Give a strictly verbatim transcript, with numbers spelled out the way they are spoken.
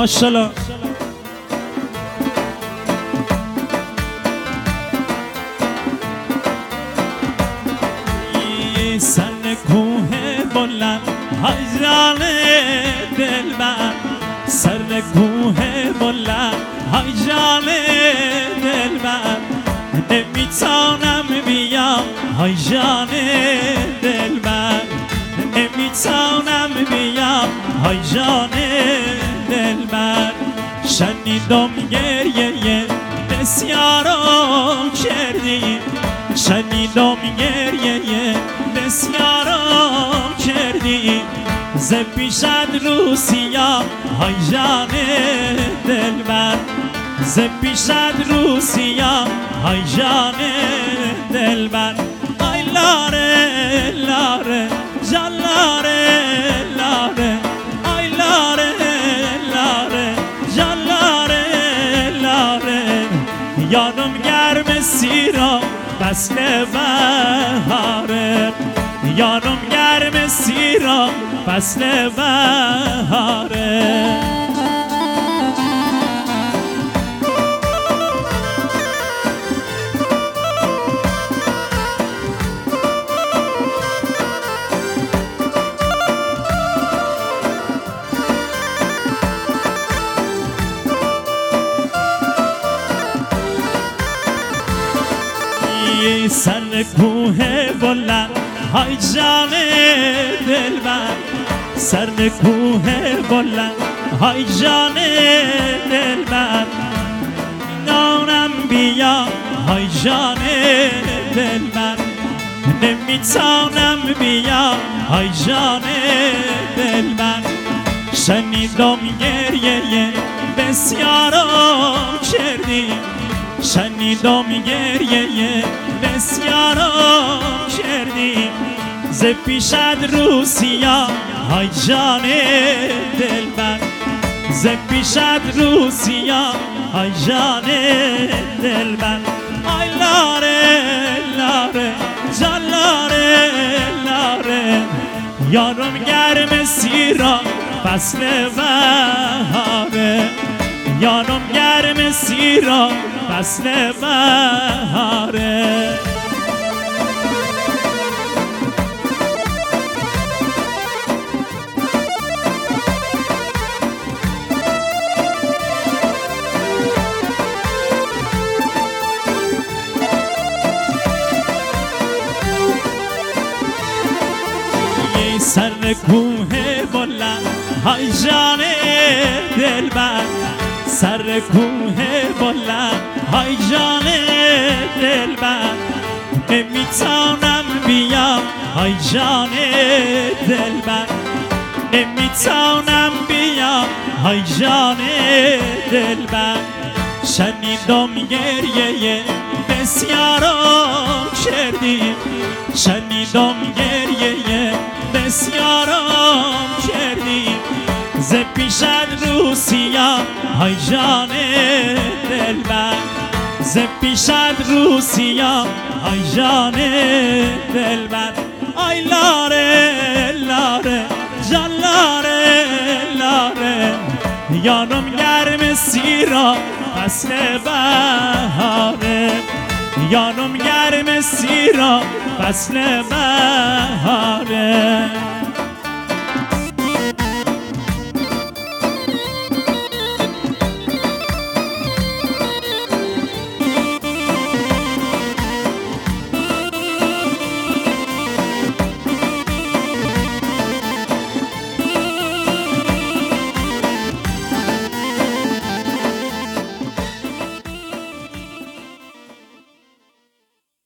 ماشاءالله. سر کوه بلند های جان دلبر، سر کوه بلند های جان دلبر، نمیتونم بیام های جان دلبر، نمیتونم بیام های جان دلبر. شنیدم گریه بسیارم کردی، شنیدم گریه بسیارم کردی، ز پیشت روسیا های جان دلبر، ز پیشت روسیا های جان دلبر. آی لاره لاره جان لاره لاره، آی لاره لاره جان لاره لاره، یادم گرم سیرا فصل بهاره، یادم گرم سیرا فصل بهاره. سر کوه بلند های جان دلبر، سر کوه بلند های جان دلبر، نانم بیا های جان دلبر، نمیتونم بیا های جان دلبر. شنیدم گریه بسیارم کردی، شنیدم گریه بسیارم کردی، ز پیشت روسیا های جان دلبر، ز پیشت روسیا های جان دلبر. آی لاره لاره جان لاره لاره، یارم گرم سیرا فصل بهاره، یارم گرم سیرا فصل بهاره. سر کوه بلند های جان دلبر، سر کوه بلند های جان دلبر، نمیتونم بیام های جان دلبر، نمیتونم بیام های جان دلبر. شنیدم گریه بسیارم کردی، شنیدم گریه بسیارم کردی، ز پیشت روسیا های جان دلبر، ز پیشت روسیا های جان دلبر. آی لاره لاره جان لاره لاره، یادم گرم سیرا فصل بهاره، یادم گرم سیرا فصل بهاره.